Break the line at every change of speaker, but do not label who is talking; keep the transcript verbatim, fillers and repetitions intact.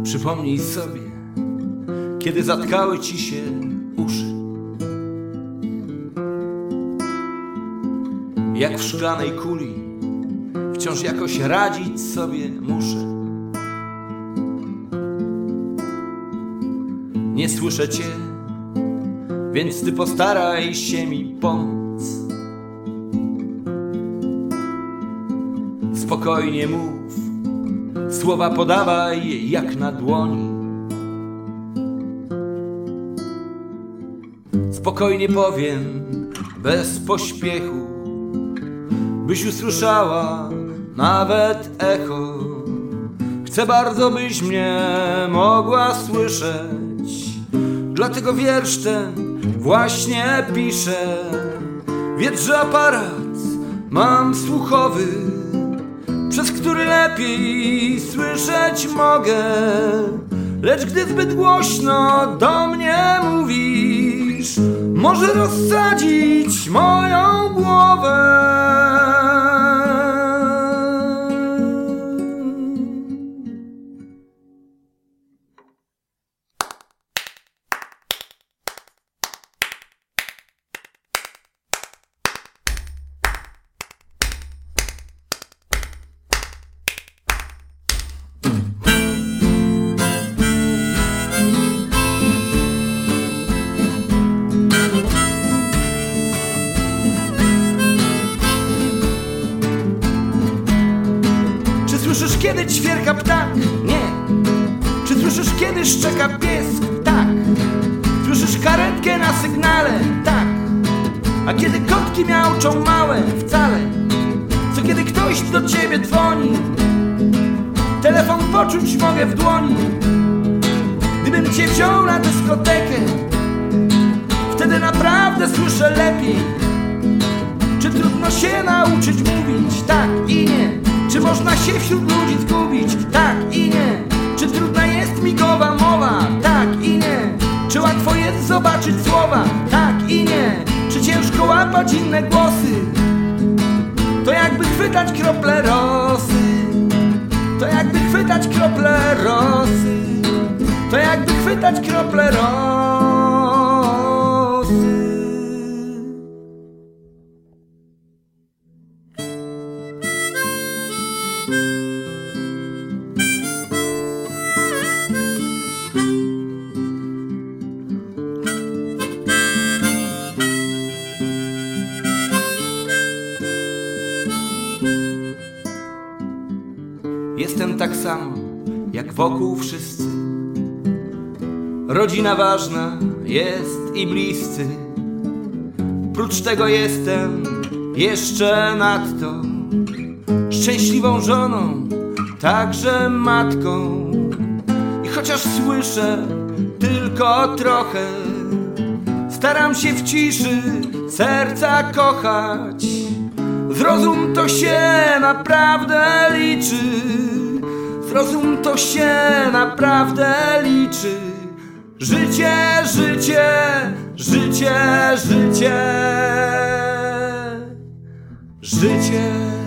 Przypomnij sobie, kiedy zatkały ci się uszy, jak w szklanej kuli wciąż jakoś radzić sobie muszę. Nie słyszę cię, więc ty postaraj się mi pomóc. Spokojnie mów, słowa podawaj jak na dłoni. Spokojnie powiem, bez pośpiechu, byś usłyszała nawet echo. Chcę bardzo, byś mnie mogła słyszeć, dlatego wiersz ten właśnie piszę. Wiedz, że aparat mam słuchowy, przez który lepiej słyszeć mogę. Lecz gdy zbyt głośno do mnie mówisz, może rozsadzić moją głowę. Słyszysz, kiedy ćwierka ptak? Nie. Czy słyszysz, kiedy szczeka pies? Tak. Słyszysz karetkę na sygnale? Tak. A kiedy kotki miauczą małe? Wcale. Co kiedy ktoś do ciebie dzwoni? Telefon poczuć mogę w dłoni. Gdybym cię wziął na dyskotekę, wtedy naprawdę słyszę lepiej. Czy trudno się nauczyć mówić? Tak i nie. Czy można się wśród ludzi zgubić? Tak i nie. Czy trudna jest migowa mowa? Tak i nie. Czy łatwo jest zobaczyć słowa? Tak i nie. Czy ciężko łapać inne głosy? To jakby chwytać krople rosy. To jakby chwytać krople rosy. To jakby chwytać krople rosy. Jestem tak samo, jak wokół wszyscy. Rodzina ważna jest i bliscy. Prócz tego jestem jeszcze nadto szczęśliwą żoną, także matką. I chociaż słyszę tylko trochę, staram się w ciszy serca kochać. Zrozum, to się naprawdę liczy. Zrozum, to się naprawdę liczy. Życie, życie, życie, życie, życie.